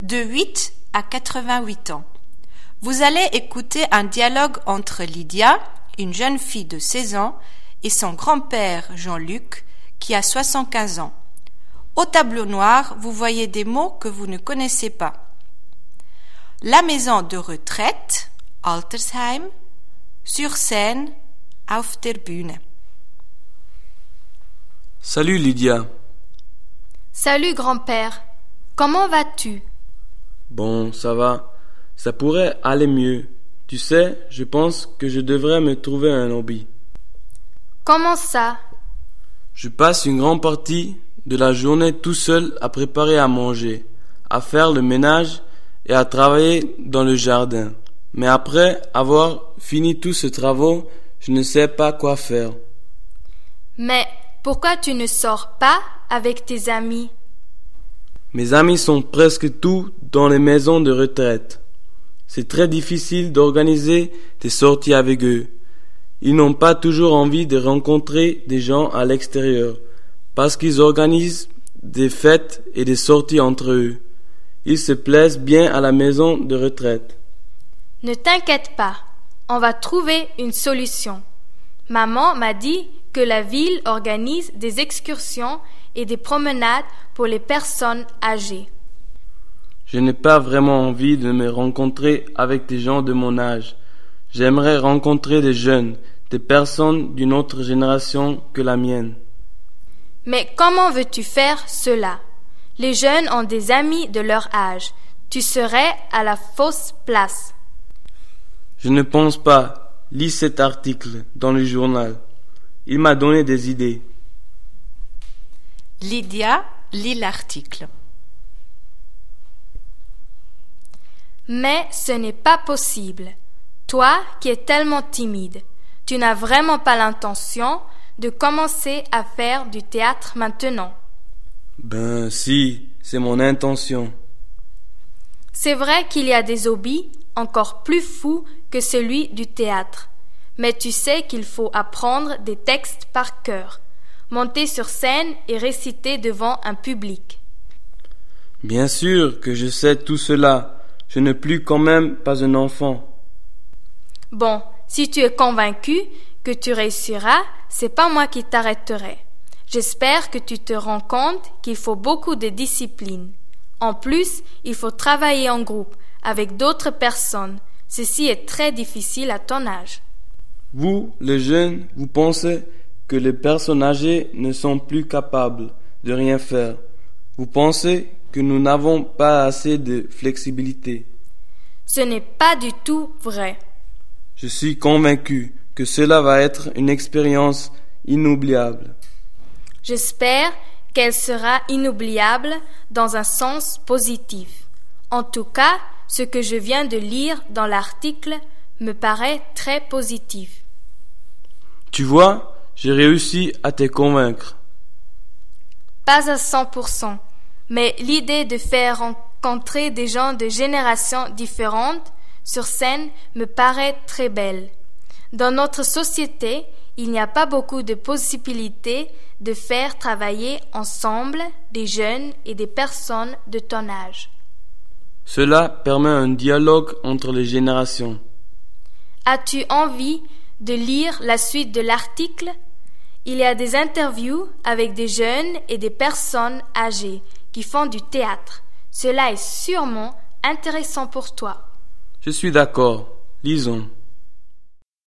de 8 à 88 ans. Vous allez écouter un dialogue entre Lydia, une jeune fille de 16 ans, et son grand-père Jean-Luc, qui a 75 ans. Au tableau noir, vous voyez des mots que vous ne connaissez pas. La maison de retraite, Altersheim, sur scène, auf der Bühne. Salut Lydia. Salut grand-père. Comment vas-tu? Bon, ça va. Ça pourrait aller mieux. Tu sais, je pense que je devrais me trouver un hobby. Comment ça? Je passe une grande partie de la journée tout seul à préparer à manger, à faire le ménage et à travailler dans le jardin. Mais après avoir fini tous ces travaux, je ne sais pas quoi faire. Mais pourquoi tu ne sors pas avec tes amis? Mes amis sont presque tous dans les maisons de retraite. C'est très difficile d'organiser des sorties avec eux. Ils n'ont pas toujours envie de rencontrer des gens à l'extérieur, parce qu'ils organisent des fêtes et des sorties entre eux. Ils se plaisent bien à la maison de retraite. Ne t'inquiète pas, on va trouver une solution. Maman m'a dit que la ville organise des excursions et des promenades pour les personnes âgées. Je n'ai pas vraiment envie de me rencontrer avec des gens de mon âge. J'aimerais rencontrer des jeunes, des personnes d'une autre génération que la mienne. Mais comment veux-tu faire cela? Les jeunes ont des amis de leur âge. Tu serais à la fausse place. Je ne pense pas. Lis cet article dans le journal. Il m'a donné des idées. Lydia lit l'article. Mais ce n'est pas possible. Toi qui es tellement timide, tu n'as vraiment pas l'intention de commencer à faire du théâtre maintenant. Ben si, c'est mon intention. C'est vrai qu'il y a des hobbies encore plus fous que celui du théâtre. Mais tu sais qu'il faut apprendre des textes par cœur, monter sur scène et réciter devant un public. Bien sûr que je sais tout cela. Je ne suis quand même pas un enfant. Bon, si tu es convaincu que tu réussiras, c'est pas moi qui t'arrêterai. J'espère que tu te rends compte qu'il faut beaucoup de discipline. En plus, il faut travailler en groupe avec d'autres personnes. Ceci est très difficile à ton âge. Vous, les jeunes, vous pensez que les personnes âgées ne sont plus capables de rien faire. Vous pensez que nous n'avons pas assez de flexibilité. Ce n'est pas du tout vrai. Je suis convaincu que cela va être une expérience inoubliable. J'espère qu'elle sera inoubliable dans un sens positif. En tout cas, ce que je viens de lire dans l'article me paraît très positif. Tu vois, j'ai réussi à te convaincre. Pas à 100%, mais l'idée de faire rencontrer des gens de générations différentes sur scène me paraît très belle. Dans notre société, il n'y a pas beaucoup de possibilités de faire travailler ensemble des jeunes et des personnes de ton âge. Cela permet un dialogue entre les générations. As-tu envie de lire la suite de l'article? Il y a des interviews avec des jeunes et des personnes âgées qui font du théâtre. Cela est sûrement intéressant pour toi. Je suis d'accord. Lisons.